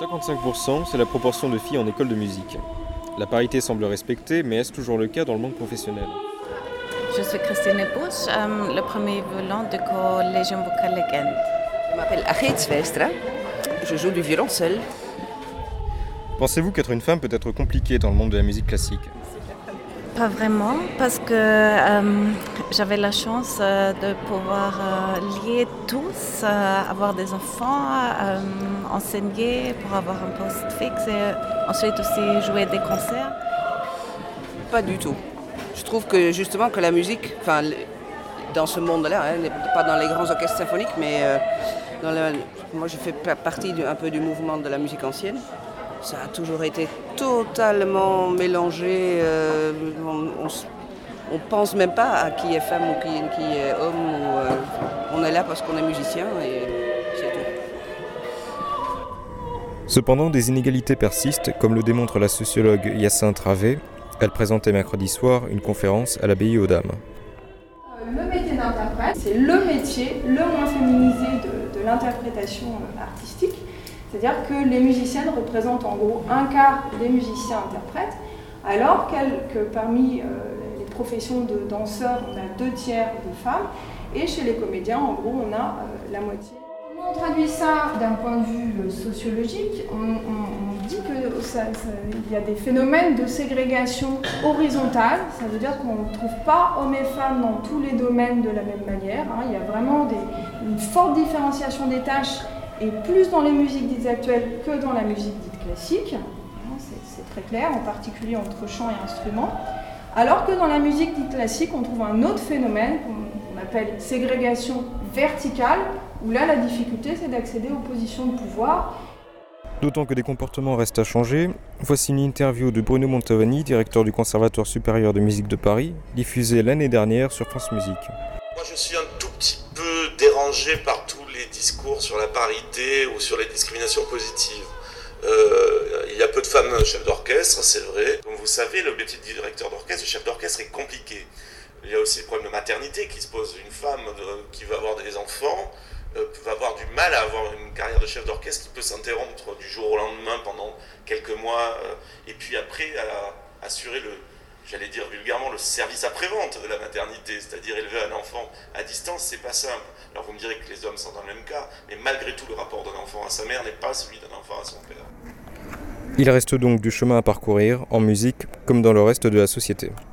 55%, c'est la proportion de filles en école de musique. La parité semble respectée, mais est-ce toujours le cas dans le monde professionnel ? Je suis Christine Busch, le premier violon du Collegium Vocal Legend. Je m'appelle Ageet Zwijstra, je joue du violoncelle. Pensez-vous qu'être une femme peut être compliqué dans le monde de la musique classique ? Pas vraiment, parce que j'avais la chance de pouvoir lier tous, avoir des enfants, enseigner pour avoir un poste fixe et ensuite aussi jouer des concerts. Pas du tout. Je trouve que justement que la musique, dans ce monde-là, pas dans les grands orchestres symphoniques, mais moi je fais partie un peu du mouvement de la musique ancienne. Ça a toujours été totalement mélangé. On pense même pas à qui est femme ou qui est homme. On est là parce qu'on est musicien et c'est tout. Cependant, des inégalités persistent, comme le démontre la sociologue Hyacinthe Ravet. Elle présentait mercredi soir une conférence à l'abbaye aux Dames. Le métier d'interprète, c'est le métier le moins féminisé de l'interprétation artistique. C'est-à-dire que les musiciennes représentent en gros un quart des musiciens-interprètes, alors que parmi les professions de danseurs, on a 2 tiers de femmes, et chez les comédiens, en gros, on a la moitié. Comment on traduit ça d'un point de vue sociologique ? On dit qu'il y a des phénomènes de ségrégation horizontale, ça veut dire qu'on ne trouve pas hommes et femmes dans tous les domaines de la même manière. Il y a vraiment une forte différenciation des tâches, et plus dans les musiques dites actuelles que dans la musique dite classique. C'est très clair, en particulier entre chant et instrument. Alors que dans la musique dite classique, on trouve un autre phénomène qu'on appelle ségrégation verticale, où là, la difficulté, c'est d'accéder aux positions de pouvoir. D'autant que des comportements restent à changer, voici une interview de Bruno Montavani, directeur du Conservatoire supérieur de musique de Paris, diffusée l'année dernière sur France Musique. Moi, je suis un tout petit peu dérangé par tous les discours sur la parité ou sur les discriminations positives. Il y a peu de femmes chefs d'orchestre, c'est vrai. Comme vous savez, le métier de directeur d'orchestre, de chef d'orchestre est compliqué. Il y a aussi le problème de maternité qui se pose. Une femme qui va avoir des enfants va avoir du mal à avoir une carrière de chef d'orchestre qui peut s'interrompre du jour au lendemain pendant quelques mois. Et puis après, assurer j'allais dire vulgairement, le service après-vente de la maternité, c'est-à-dire élever un enfant à distance, c'est pas simple. Alors vous me direz que les hommes sont dans le même cas, mais malgré tout, le rapport d'un enfant à sa mère n'est pas celui d'un enfant à son père. Il reste donc du chemin à parcourir, en musique comme dans le reste de la société.